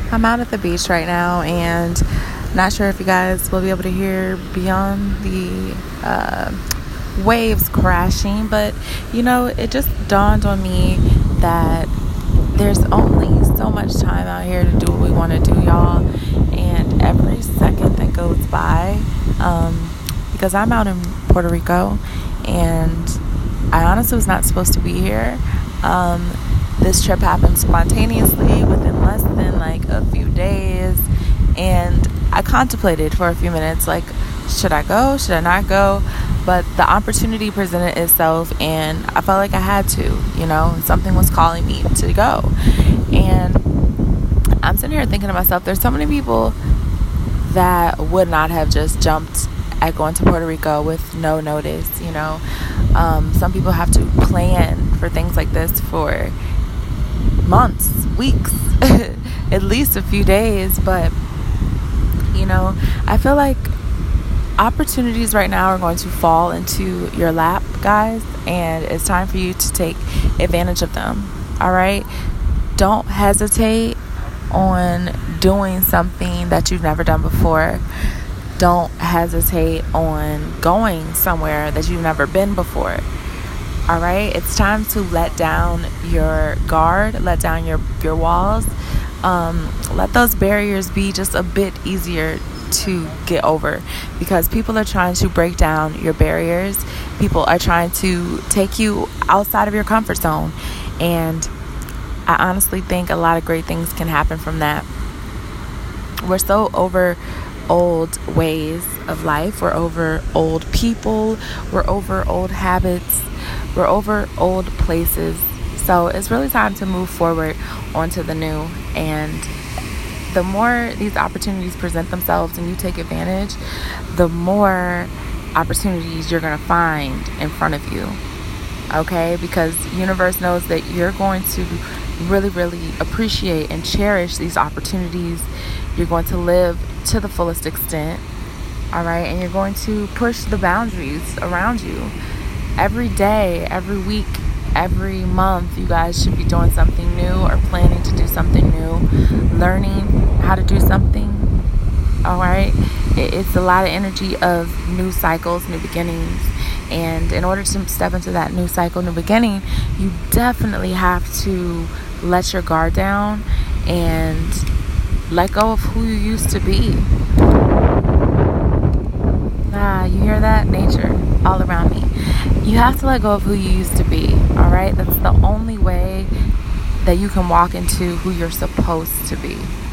I'm out at the beach right now, and not sure if you guys will be able to hear beyond the waves crashing, but it just dawned on me that there's only so much time out here to do what we want to do, y'all, and every second that goes by, because I'm out in Puerto Rico, and I honestly was not supposed to be here. This trip happened spontaneously within less than like a few days, and I contemplated for a few minutes, like, should I go, should I not go? But the opportunity presented itself, and I felt like I had to, and something was calling me to go. And I'm sitting here thinking to myself, there's so many people that would not have just jumped at going to Puerto Rico with no notice. Some people have to plan for things like this for months, weeks, at least a few days. But I feel like opportunities right now are going to fall into your lap, guys, and it's time for you to take advantage of them. All right, don't hesitate on doing something that you've never done before. Don't hesitate on going somewhere that you've never been before. All right, it's time to let down your guard, let down your walls. Let those barriers be just a bit easier to get over, because people are trying to break down your barriers. People are trying to take you outside of your comfort zone, and I honestly think a lot of great things can happen from that. We're so over old ways of life. We're over old people. We're over old habits. We're over old places. So it's really time to move forward onto the new. And the more these opportunities present themselves and you take advantage, the more opportunities you're going to find in front of you. Okay? Because the universe knows that you're going to really, really appreciate and cherish these opportunities. You're going to live to the fullest extent. All right? And you're going to push the boundaries around you. Every day, every week, every month, you guys should be doing something new or planning to do something new, learning how to do something. All right? It's a lot of energy of new cycles, new beginnings. And in order to step into that new cycle, new beginning, you definitely have to let your guard down and let go of who you used to be. You hear that? Nature all around me. You have to let go of who you used to be. All right? That's the only way that you can walk into who you're supposed to be.